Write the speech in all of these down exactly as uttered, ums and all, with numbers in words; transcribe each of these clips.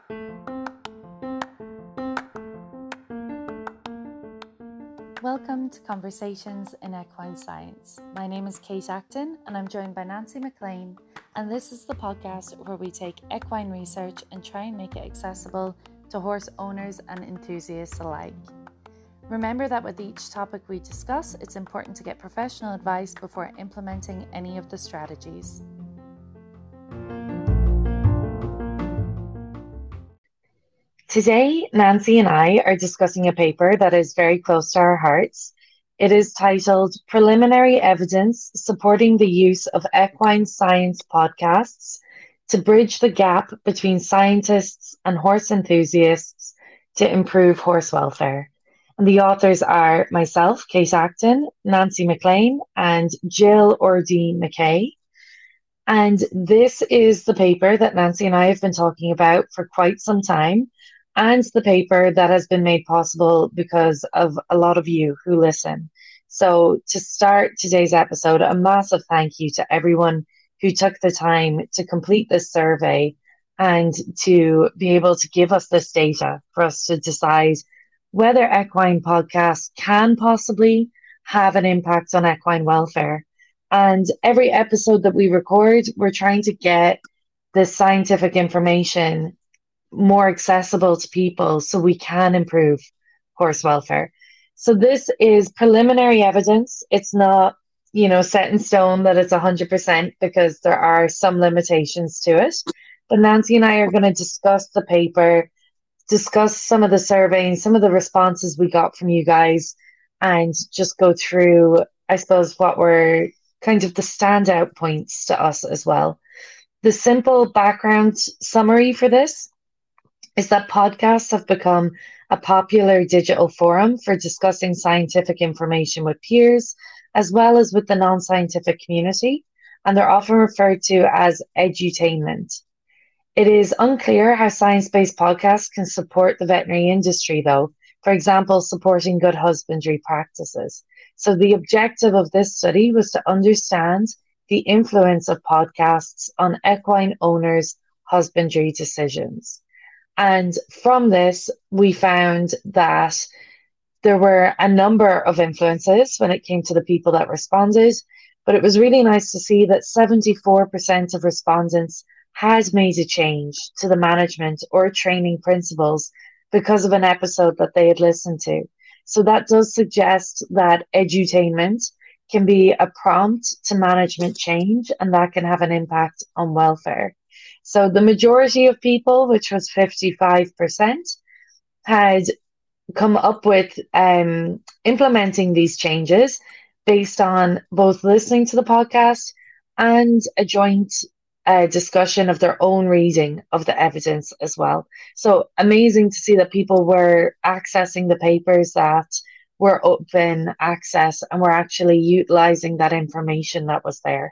Welcome to Conversations in Equine Science. My name is Kate Acton and I'm joined by Nancy McLean, and this is the podcast where we take equine research and try and make it accessible to horse owners and enthusiasts alike. Remember that with each topic we discuss, it's important to get professional advice before implementing any of the strategies. Today, Nancy and I are discussing a paper that is very close to our hearts. It is titled Preliminary Evidence Supporting the Use of Equine Science Podcasts to Bridge the Gap Between Scientists and Horse Enthusiasts to Improve Horse Welfare. And the authors are myself, Kate Acton, Nancy McLean, and Jill Ordine McKay. And this is the paper that Nancy and I have been talking about for quite some time, and the paper that has been made possible because of a lot of you who listen. So to start today's episode, a massive thank you to everyone who took the time to complete this survey and to be able to give us this data for us to decide whether equine podcasts can possibly have an impact on equine welfare. And every episode that we record, we're trying to get the scientific information more accessible to people so we can improve horse welfare. So this is preliminary evidence. It's not, you know, set in stone that it's one hundred percent because there are some limitations to it. But Nancy and I are going to discuss the paper, discuss some of the survey and some of the responses we got from you guys, and just go through, I suppose, what were kind of the standout points to us as well. The simple background summary for this is that podcasts have become a popular digital forum for discussing scientific information with peers, as well as with the non-scientific community, and they're often referred to as edutainment. It is unclear how science-based podcasts can support the veterinary industry, though, for example, supporting good husbandry practices. So the objective of this study was to understand the influence of podcasts on equine owners' husbandry decisions. And from this, we found that there were a number of influences when it came to the people that responded, but it was really nice to see that seventy-four percent of respondents had made a change to the management or training principles because of an episode that they had listened to. So that does suggest that edutainment can be a prompt to management change, and that can have an impact on welfare. So the majority of people, which was fifty-five percent, had come up with um, implementing these changes based on both listening to the podcast and a joint uh, discussion of their own reading of the evidence as well. So amazing to see that people were accessing the papers that were open access and were actually utilizing that information that was there.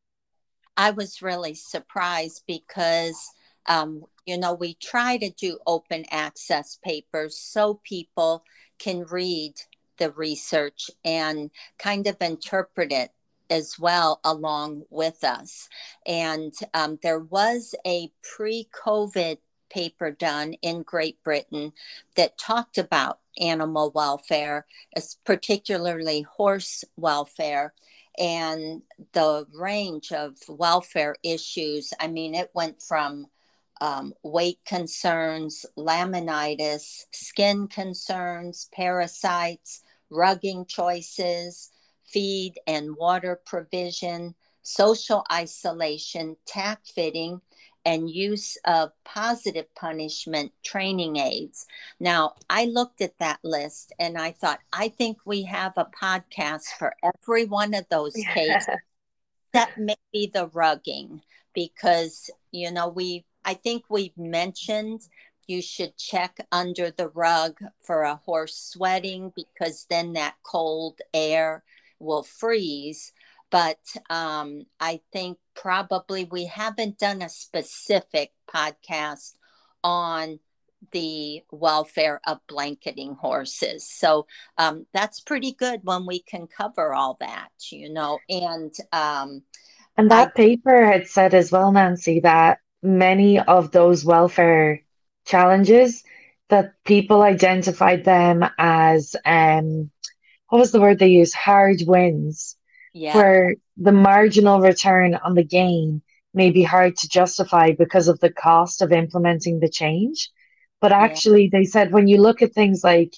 I was really surprised because, um, you know, we try to do open access papers so people can read the research and kind of interpret it as well along with us. And um, there was a pre-COVID paper done in Great Britain that talked about animal welfare, particularly horse welfare, and the range of welfare issues. I mean, it went from um, weight concerns, laminitis, skin concerns, parasites, rugging choices, feed and water provision, social isolation, tack fitting, and use of positive punishment training aids. Now, I looked at that list and I thought, I think we have a podcast for every one of those cases. Yeah. That may be the rugging, because, you know, we, I think we've mentioned you should check under the rug for a horse sweating, because then that cold air will freeze. But um, I think probably we haven't done a specific podcast on the welfare of blanketing horses. So um, that's pretty good when we can cover all that, you know. And um, and that I, paper had said as well, Nancy, that many of those welfare challenges, that people identified them as um, what was the word they used? Hard wins, Yeah, where the marginal return on the gain may be hard to justify because of the cost of implementing the change. But yeah, actually, they said when you look at things like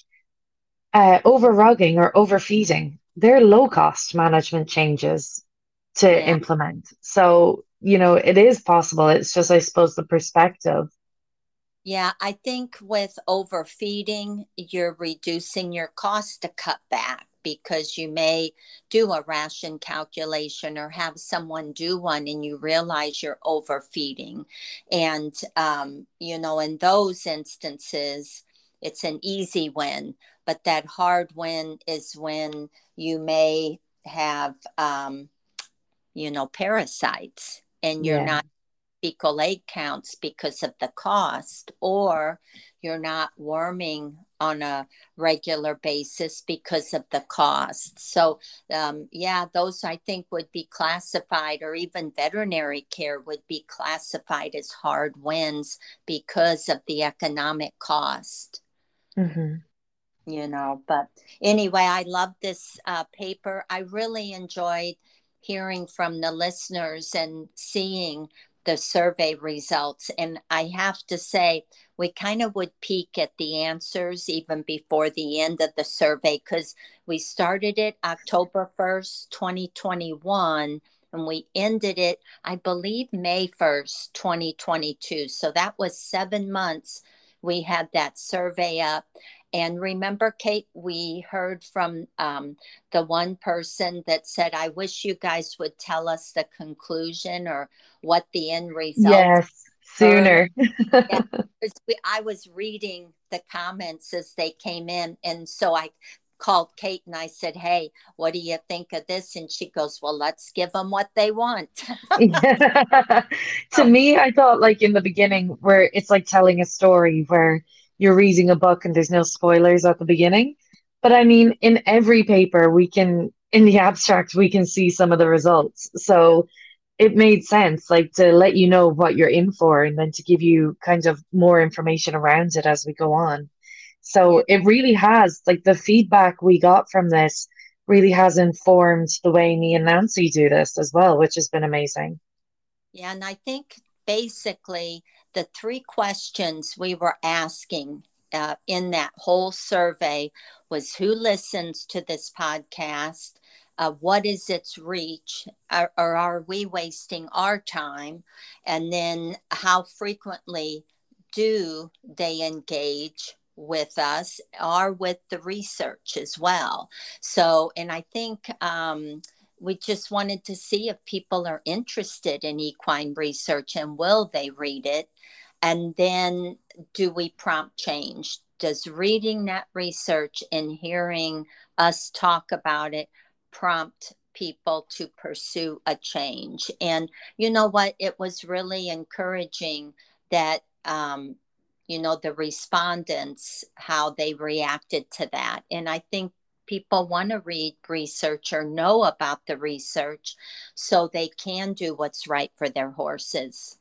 uh, over-rugging or overfeeding, they're low-cost management changes to yeah. implement. So, you know, it is possible. It's just, I suppose, the perspective. Yeah, I think with overfeeding, you're reducing your cost to cut back because you may do a ration calculation or have someone do one and you realize you're overfeeding. And, um, you know, in those instances, it's an easy win. But that hard win is when you may have, um, you know, parasites and you're Yeah. not fecal egg counts because of the cost, or you're not worming on a regular basis because of the cost. So, um, yeah, those I think would be classified, or even veterinary care would be classified as hard wins because of the economic cost. Hmm. You know, but anyway, I love this uh, paper. I really enjoyed hearing from the listeners and seeing the survey results. And I have to say, we kind of would peek at the answers even before the end of the survey because we started it October first, twenty twenty-one, and we ended it, I believe, May first, twenty twenty-two. So that was seven months we had that survey up. And remember, Kate, we heard from um, the one person that said, I wish you guys would tell us the conclusion or what the end result Yes, early. sooner. Yeah, 'cause we, I was reading the comments as they came in. And so I called Kate and I said, hey, what do you think of this? And she goes, well, let's give them what they want. Yeah. To Oh, me, I thought like in the beginning where it's like telling a story where you're reading a book and there's no spoilers at the beginning. But I mean, in every paper, we can, in the abstract, we can see some of the results. So it made sense, like to let you know what you're in for and then to give you kind of more information around it as we go on. yeah. So it really has, like the feedback we got from this really has informed the way me and Nancy do this as well, which has been amazing. Yeah, and I think basically the three questions we were asking uh, in that whole survey was who listens to this podcast? Uh, what is its reach? Or, or are we wasting our time? And then how frequently do they engage with us or with the research as well? So, and I think um, we just wanted to see if people are interested in equine research and will they read it. And then do we prompt change? Does reading that research and hearing us talk about it prompt people to pursue a change? And you know what? It was really encouraging that, um, you know, the respondents, how they reacted to that. And I think people want to read research or know about the research so they can do what's right for their horses.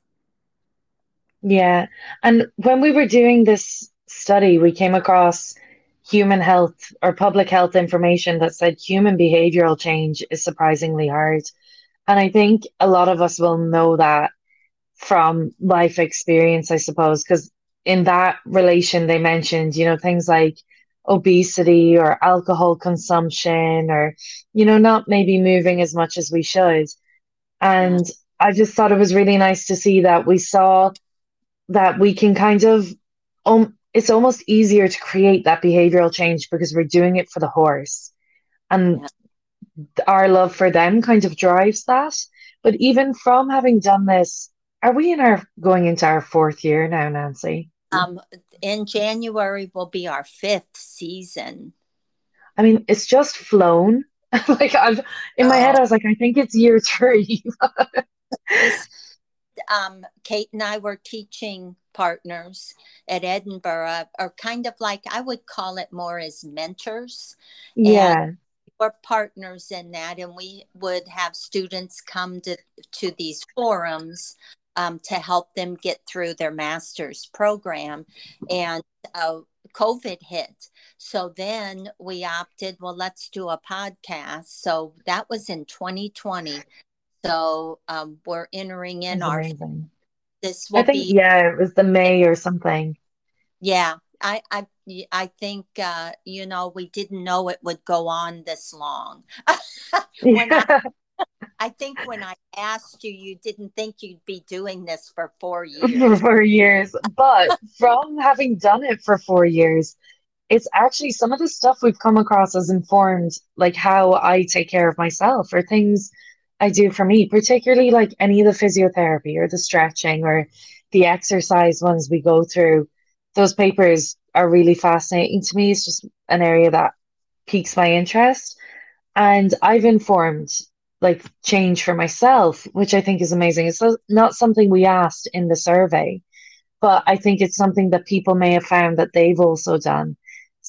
Yeah. And when we were doing this study, we came across human health or public health information that said human behavioral change is surprisingly hard. And I think a lot of us will know that from life experience, I suppose, because in that relation, they mentioned, you know, things like obesity or alcohol consumption or, you know, not maybe moving as much as we should. Yeah. And I just thought it was really nice to see that we saw that we can kind of, um, it's almost easier to create that behavioral change because we're doing it for the horse. And Yeah. our love for them kind of drives that. But even from having done this, are we in our going into our fourth year now, Nancy? Um, in January will be our fifth season. I mean, it's just flown. Like I've in my head, Oh, I was like, I think it's year three. this um, Kate and I were teaching partners at Edinburgh, or kind of like I would call it more as mentors. And Yeah. we're partners in that. And we would have students come to, to these forums um, to help them get through their master's program. And uh, COVID hit. So then we opted, well, let's do a podcast. So that was in twenty twenty. So um, we're entering in It's our, amazing. this I will think, be, yeah, it was the May or something. yeah. I, I, I think, uh, you know, we didn't know it would go on this long. when I, Yeah, I think when I asked you, you didn't think you'd be doing this for four for years. four years. But from having done it for four years, it's actually some of the stuff we've come across has informed like how I take care of myself or things I do for me, particularly like any of the physiotherapy or the stretching or the exercise ones we go through. Those papers are really fascinating to me. It's just an area that piques my interest. And I've informed like change for myself, which I think is amazing. It's so- not something we asked in the survey, but I think it's something that people may have found that they've also done.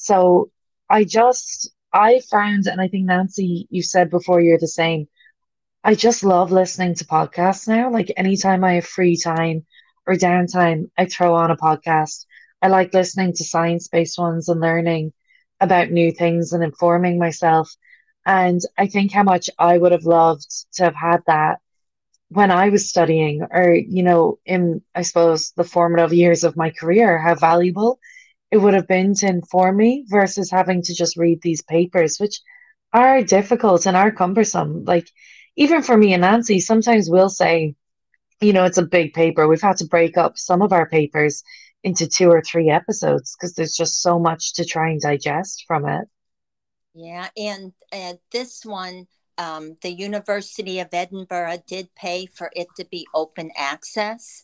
So I just, I found, and I think Nancy, you said before you're the same, I just love listening to podcasts now. Like anytime I have free time or downtime, I throw on a podcast. I like listening to science-based ones and learning about new things and informing myself. And I think how much I would have loved to have had that when I was studying, or, you know, in, I suppose, the formative years of my career, how valuable it would have been to inform me versus having to just read these papers, which are difficult and are cumbersome. Like, even for me and Nancy, sometimes we'll say, you know, it's a big paper. We've had to break up some of our papers into two or three episodes because there's just so much to try and digest from it. Yeah, and uh, this one, um, the University of Edinburgh did pay for it to be open access.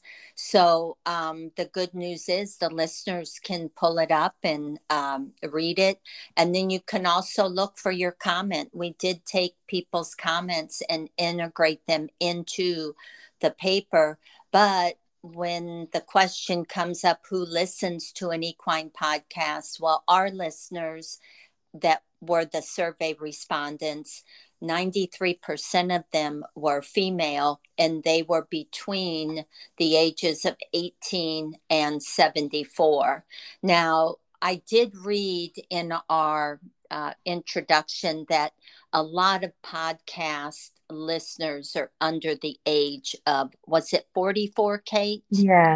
So um, the good news is the listeners can pull it up and um, read it. And then you can also look for your comment. We did take people's comments and integrate them into the paper. But when the question comes up, who listens to an equine podcast? Well, our listeners that were the survey respondents, ninety-three percent of them were female, and they were between the ages of eighteen and seventy-four. Now, I did read in our uh, introduction that a lot of podcast listeners are under the age of, was it forty-four, Kate? Yeah.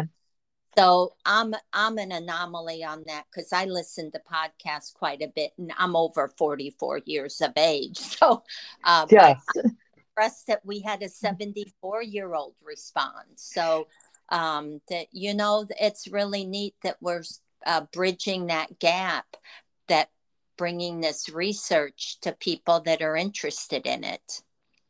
So I'm I'm an anomaly on that because I listen to podcasts quite a bit, and I'm over forty-four years of age. So, uh, but I'm Yes. impressed that we had a seventy-four year old respond. So, um, that you know, it's really neat that we're uh, bridging that gap, that bringing this research to people that are interested in it.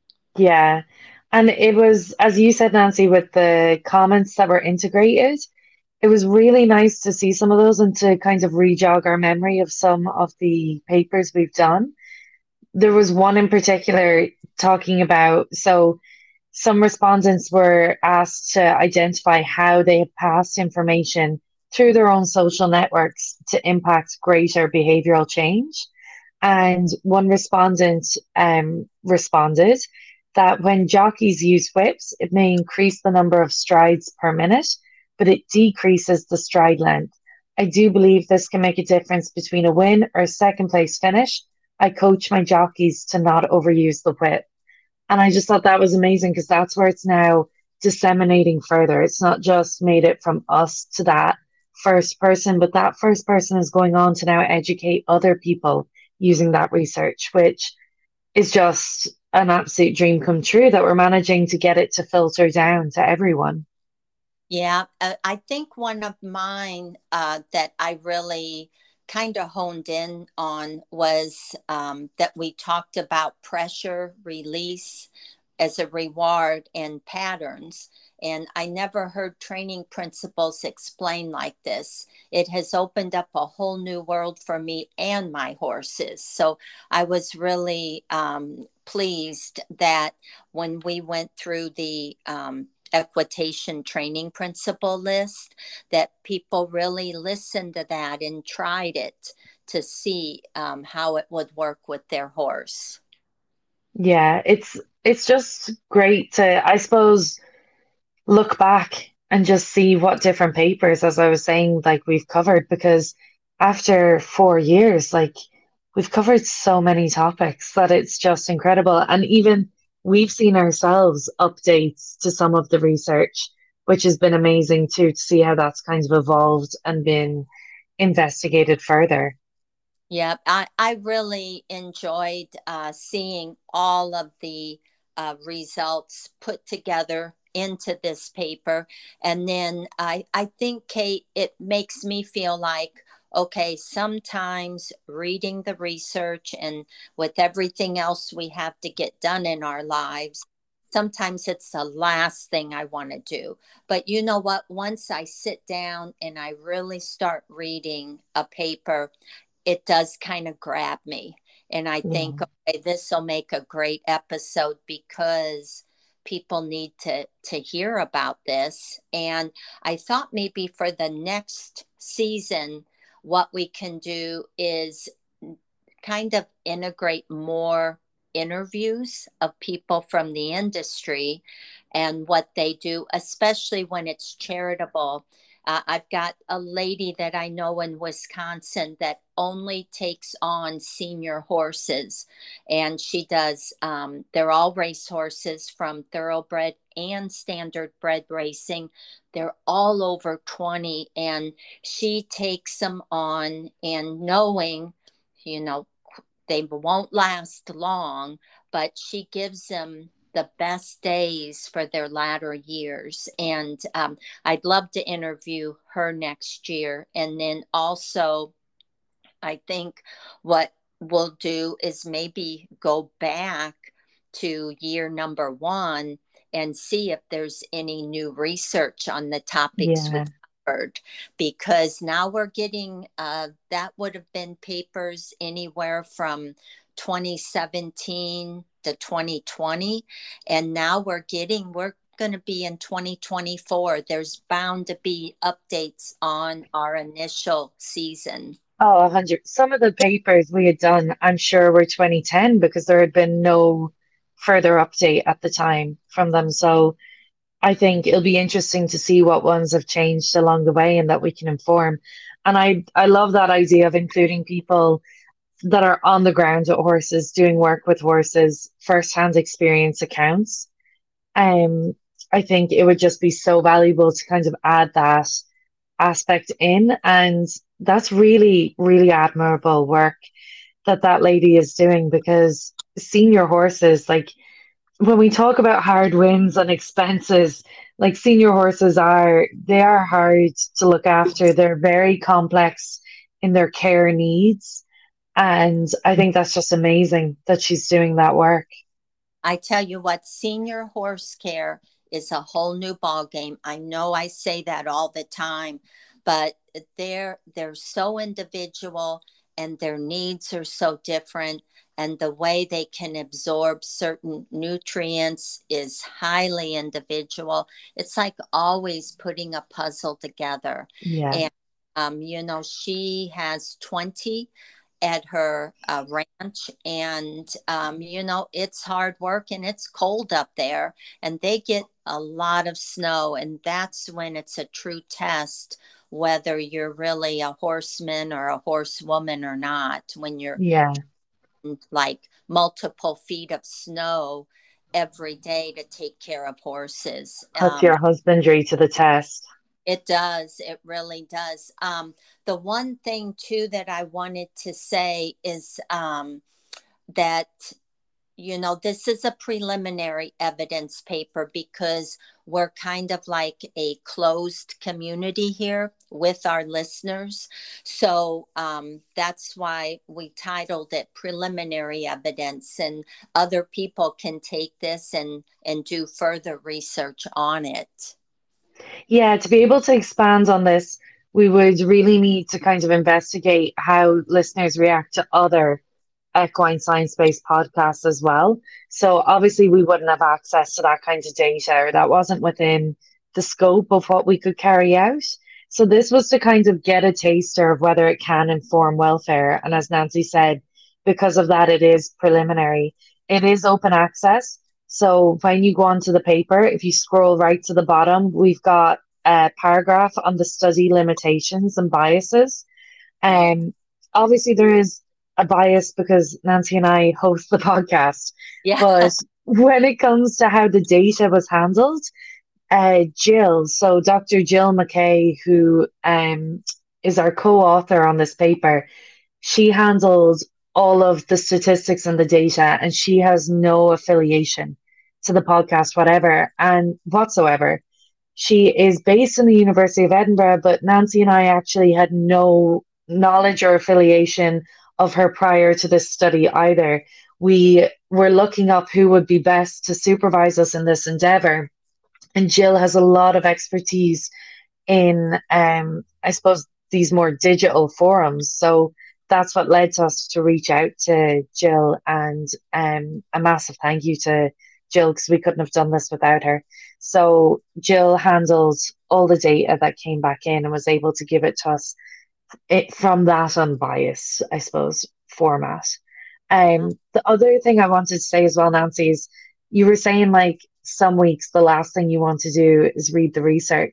Yeah. And it was, as you said, Nancy, with the comments that were integrated, it was really nice to see some of those and to kind of re-jog our memory of some of the papers we've done. There was one in particular talking about, so some respondents were asked to identify how they have passed information through their own social networks to impact greater behavioral change. And one respondent um, responded that when jockeys use whips, it may increase the number of strides per minute, but it decreases the stride length. I do believe this can make a difference between a win or a second place finish. I coach my jockeys to not overuse the whip. And I just thought that was amazing because that's where it's now disseminating further. It's not just made it from us to that first person, but that first person is going on to now educate other people using that research, which is just an absolute dream come true that we're managing to get it to filter down to everyone. Yeah, uh, I think one of mine uh, that I really kind of honed in on was um, that we talked about pressure release as a reward and patterns. And I never heard training principles explained like this. It has opened up a whole new world for me and my horses. So I was really um, pleased that when we went through the um, equitation training principle list, that people really listened to that and tried it to see um, how it would work with their horse. Yeah, it's it's just great to, I suppose, look back and just see what different papers, as I was saying, like we've covered, because after four years, like we've covered so many topics that it's just incredible. And even we've seen ourselves updates to some of the research, which has been amazing too, to see how that's kind of evolved and been investigated further. Yeah, I, I really enjoyed uh, seeing all of the uh, results put together into this paper. And then I, I think, Kate, it makes me feel like, okay, sometimes reading the research and with everything else we have to get done in our lives, sometimes it's the last thing I want to do. But you know what? Once I sit down and I really start reading a paper, it does kind of grab me. And I think, Yeah. okay, this will make a great episode because people need to to hear about this. And I thought maybe for the next season, what we can do is kind of integrate more interviews of people from the industry and what they do, especially when it's charitable. Uh, I've got a lady that I know in Wisconsin that only takes on senior horses. And she does, um, they're all race horses from thoroughbred and standard bred racing. They're all over twenty. And she takes them on and knowing, you know, they won't last long, but she gives them the best days for their latter years. And um, I'd love to interview her next year. And then also, I think what we'll do is maybe go back to year number one and see if there's any new research on the topics we Yeah. covered, because now we're getting uh, that would have been papers anywhere from twenty seventeen to twenty twenty, and now we're getting we're going to be in twenty twenty-four. There's bound to be updates on our initial season. Oh, a hundred. Some of the papers we had done, I'm sure, were twenty ten because there had been no further update at the time from them. So I think it'll be interesting to see what ones have changed along the way and that we can inform. And I I love that idea of including people that are on the ground with horses, doing work with horses, first-hand experience accounts. Um, I think it would just be so valuable to kind of add that aspect in, and that's really, really admirable work that that lady is doing because senior horses, like when we talk about hard wins and expenses, like senior horses are, they are hard to look after. They're very complex in their care needs. And I think that's just amazing that she's doing that work. I tell you what, senior horse care is a whole new ball game. I know I say that all the time, but they're they're so individual and their needs are so different, and the way they can absorb certain nutrients is highly individual. It's like always putting a puzzle together. Yeah. And um, you know, she has twenty at her uh, ranch, and um, you know, it's hard work and it's cold up there, and they get a lot of snow, and that's when it's a true test whether you're really a horseman or a horsewoman or not, when you're Yeah. in, like multiple feet of snow every day to take care of horses. Puts um, your husbandry to the test. it does. It really does. Um, the one thing too that I wanted to say is um, that, you know, this is a preliminary evidence paper because we're kind of like a closed community here with our listeners. So um, that's why we titled it preliminary evidence, and other people can take this and and do further research on it. Yeah, to be able to expand on this, we would really need to kind of investigate how listeners react to other equine science-based podcasts as well. So obviously we wouldn't have access to that kind of data, or that wasn't within the scope of what we could carry out. So this was to kind of get a taster of whether it can inform welfare. And as Nancy said, because of that, it is preliminary. It is open access. So when you go onto the paper, if you scroll right to the bottom, we've got a paragraph on the study limitations and biases. Oh, Um, Obviously there is a bias because Nancy and I host the podcast, yeah. but when it comes to how the data was handled, uh, Jill, so Doctor Jill McKay, who um, is our co-author on this paper, she handled all of the statistics and the data, and she has no affiliation to the podcast, whatever, and whatsoever. She is based in the University of Edinburgh, but Nancy and I actually had no knowledge or affiliation of her prior to this study either. We were looking up who would be best to supervise us in this endeavor. And Jill has a lot of expertise in, um, I suppose, these more digital forums. So that's what led to us to reach out to Jill, and um, a massive thank you to Jill because we couldn't have done this without her. So Jill handled all the data that came back in and was able to give it to us it, from that unbiased, I suppose, format. Um, the other thing I wanted to say as well, Nancy, is you were saying like some weeks the last thing you want to do is read the research.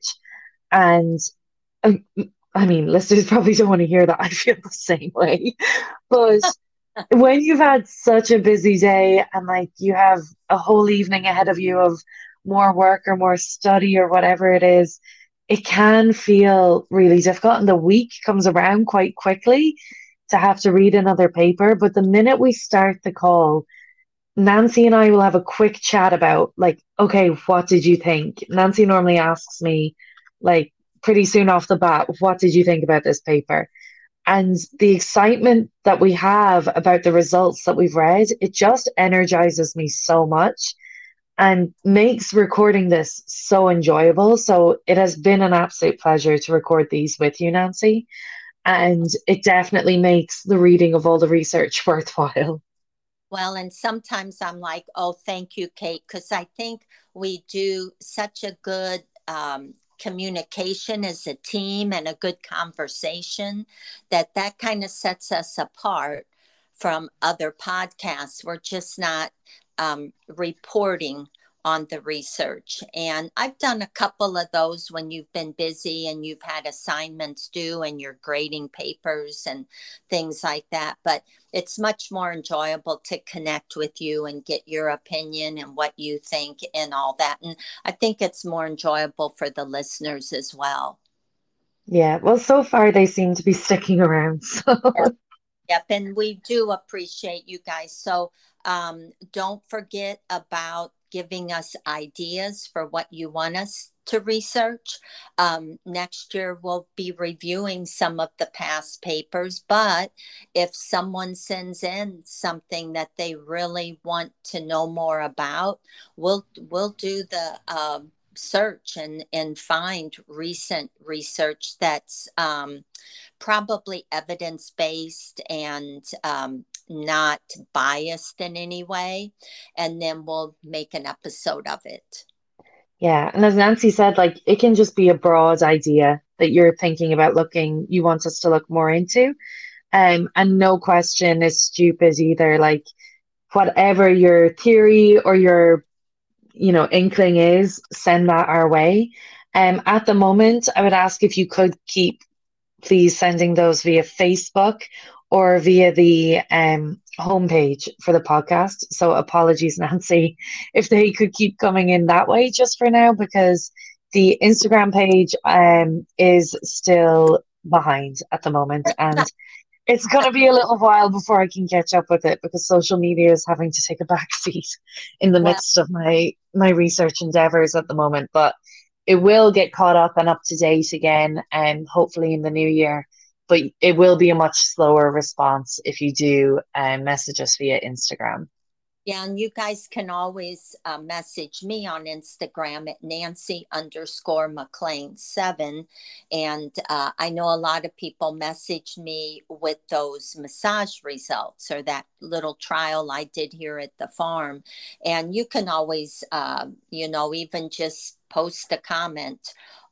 And uh, I mean, listeners probably don't want to hear that. I feel the same way. But when you've had such a busy day and like you have a whole evening ahead of you of more work or more study or whatever it is, it can feel really difficult. And the week comes around quite quickly to have to read another paper. But the minute we start the call, Nancy and I will have a quick chat about, like, okay, what did you think? Nancy normally asks me, like, pretty soon off the bat, what did you think about this paper? And the excitement that we have about the results that we've read, it just energizes me so much and makes recording this so enjoyable. So it has been an absolute pleasure to record these with you, Nancy. And it definitely makes the reading of all the research worthwhile. Well, and sometimes I'm like, oh, thank you, Kate, because I think we do such a good um, communication as a team and a good conversation that that kind of sets us apart from other podcasts. We're just not um, reporting on the research. And I've done a couple of those when you've been busy and you've had assignments due and you're grading papers and things like that. But it's much more enjoyable to connect with you and get your opinion and what you think and all that. And I think it's more enjoyable for the listeners as well. Yeah, well, so far they seem to be sticking around. So. Yep. Yep. And we do appreciate you guys. So um, don't forget about giving us ideas for what you want us to research. Um, next year, we'll be reviewing some of the past papers, but if someone sends in something that they really want to know more about, we'll we'll do the um, search and and find recent research that's um, probably evidence based and um, not biased in any way. And then we'll make an episode of it. Yeah, and as Nancy said, like it can just be a broad idea that you're thinking about looking, you want us to look more into. Um, and no question is stupid either. Like whatever your theory or your, you know, inkling is, send that our way. Um, at the moment, I would ask if you could keep please sending those via Facebook or via the um, homepage for the podcast. So apologies, Nancy, if they could keep coming in that way just for now, because the Instagram page um, is still behind at the moment. And it's going to be a little while before I can catch up with it because social media is having to take a back seat in the Well, midst of my my research endeavors at the moment. But it will get caught up and up to date again, and hopefully in the new year. But it will be a much slower response if you do um, message us via Instagram. yeah, and you guys can always uh, message me on Instagram at Nancy underscore McLean seven. And uh, I know a lot of people message me with those massage results or that little trial I did here at the farm. And you can always, uh, you know, even just post a comment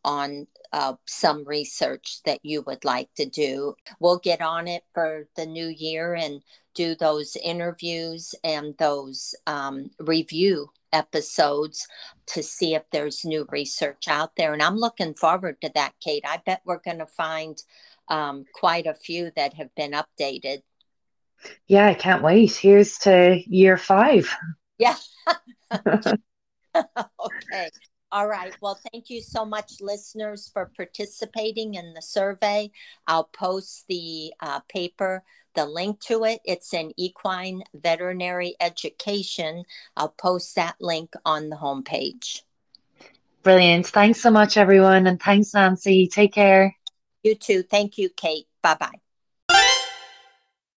on uh, some research that you would like to do. We'll get on it for the new year and do those interviews and those um, review episodes to see if there's new research out there. And I'm looking forward to that, Kate. I bet we're going to find um, quite a few that have been updated. Yeah, I can't wait. Here's to year five. Yeah. Okay. All right. Well, thank you so much, listeners, for participating in the survey. I'll post the uh, paper, the link to it. It's in Equine Veterinary Education. I'll post that link on the homepage. Brilliant. Thanks so much, everyone. And thanks, Nancy. Take care. You too. Thank you, Kate. Bye-bye.